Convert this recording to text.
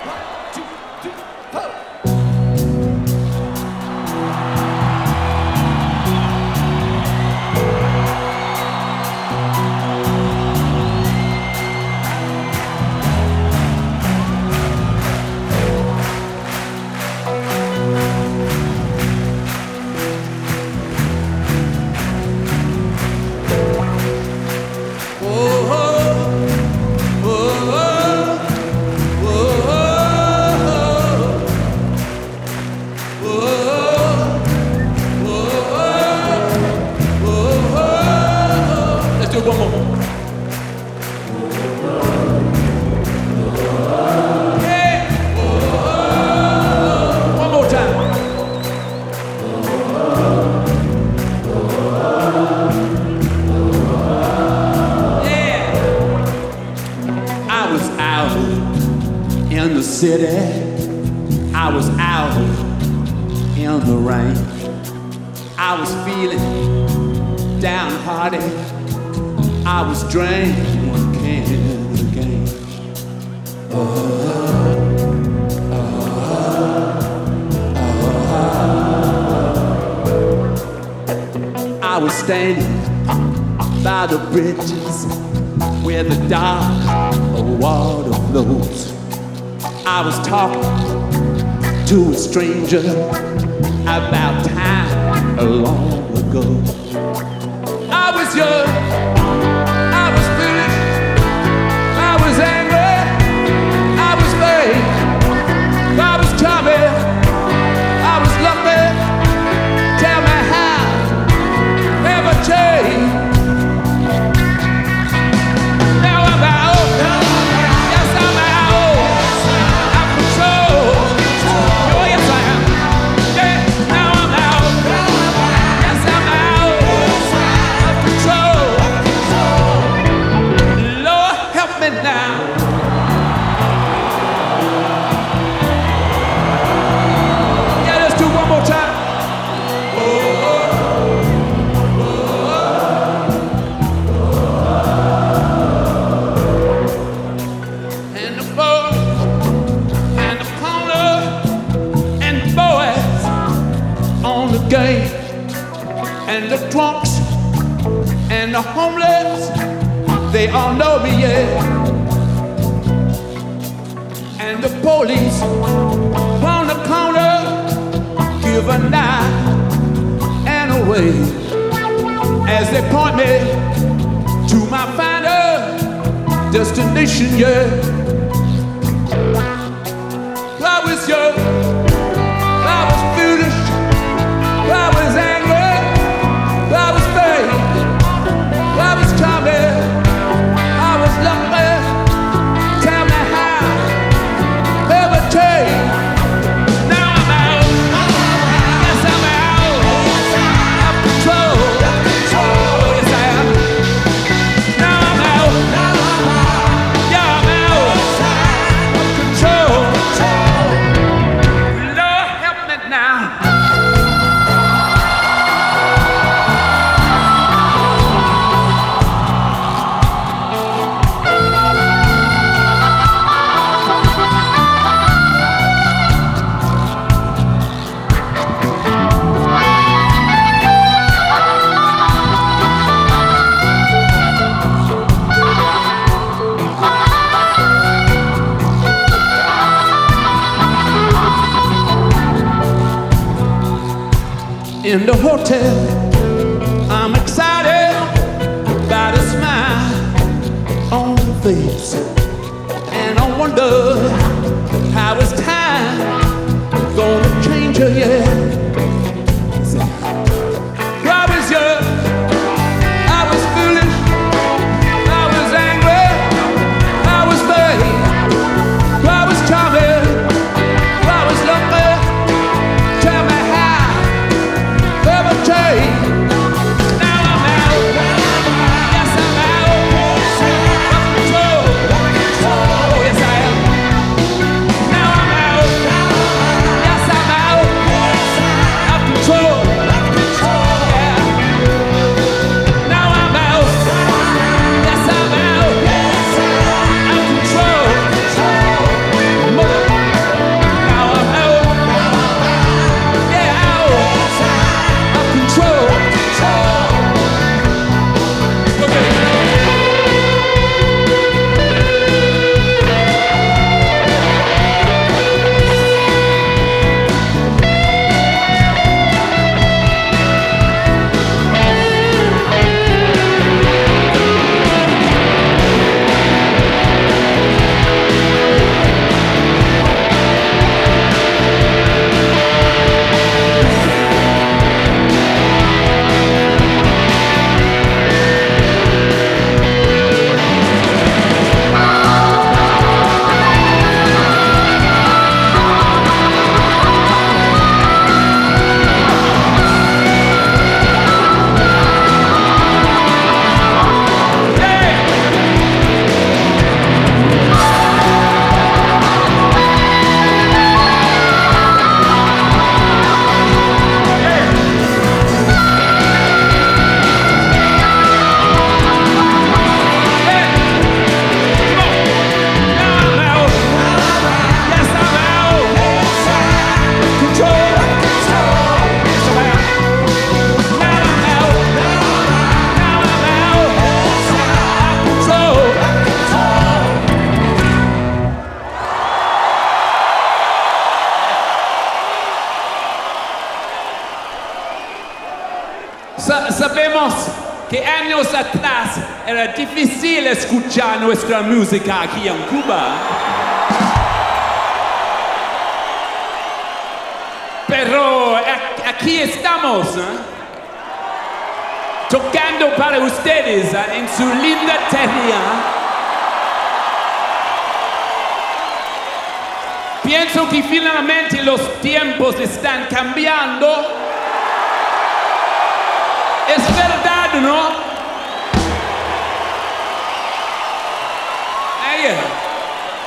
City, I was out in the rain. I was feeling downhearted. I was drinking again. I was standing by the bridges where the dark water flows. I was talking to a stranger about time long ago. I was young, I was foolish, I was angry, I was vain, I was charming, I was lucky. Tell me how ever changed. Now I'm out, yes I'm out. And the drunks and the homeless, they all know me, yeah. And the police on the corner give a nod and a wave as they point me to my final destination, yeah. I was young, I was foolish, I was angry, I was vain, I was charming, I was lucky. Tell me how ever change. Now I'm out, yes I'm out of control. Oh yes I am. Now I'm out, yeah I'm out of control. Lord help me now. In the hotel, I'm excited by the smile on the face, and I wonder how is time gonna change her, yeah. I was young, I was foolish, I was angry, I was vain, I was charming, I was lucky. Tell me how ever change. Now I'm out, yes I'm out of control. Oh yes I am. sabemos que años atrás era difícil escuchar nuestra música aquí en Cuba. Pero aquí estamos, tocando para ustedes en su linda tierra. Pienso que finalmente los tiempos están cambiando. Es verdad, ¿no?